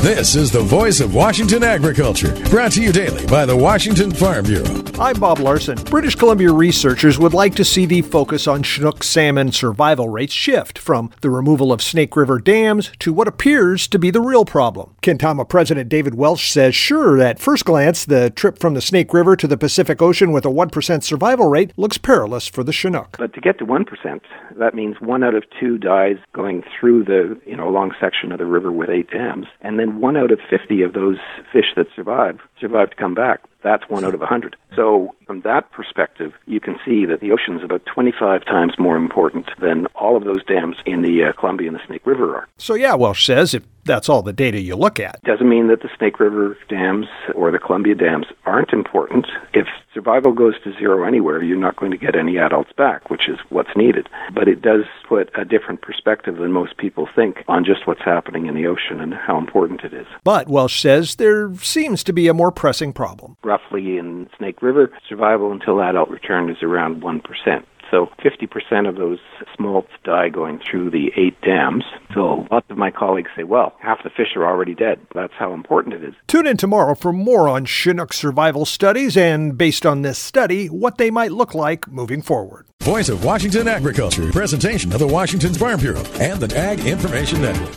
This is the voice of Washington agriculture, brought to you daily by the Washington Farm Bureau. I'm Bob Larson. British Columbia researchers would like to see the focus on Chinook salmon survival rates shift from the removal of Snake River dams to what appears to be the real problem. Kentama President David Welsh says, sure, at first glance, the trip from the Snake River to the Pacific Ocean with a 1% survival rate looks perilous for the Chinook. But to get to 1%, that means 1 out of 2 dies going through the long section of the river with 8 dams, and then 1 out of 50 of those fish that survive to come back. That's 1 out of 100. So from that perspective, you can see that the ocean's about 25 times more important than all of those dams in the Columbia and the Snake River are. So yeah, Welsh says, if that's all the data you look at. Doesn't mean that the Snake River dams or the Columbia dams aren't important. If survival goes to zero anywhere, you're not going to get any adults back, which is what's needed. But it does put a different perspective than most people think on just what's happening in the ocean and how important it is. But Welsh says there seems to be a more pressing problem. Roughly in Snake River, survival until adult return is around 1%. So 50% of those smolts die going through the 8 dams. So lots of my colleagues say, well, half the fish are already dead. That's how important it is. Tune in tomorrow for more on Chinook survival studies and, based on this study, what they might look like moving forward. Voice of Washington agriculture, presentation of the Washington Farm Bureau and the Ag Information Network.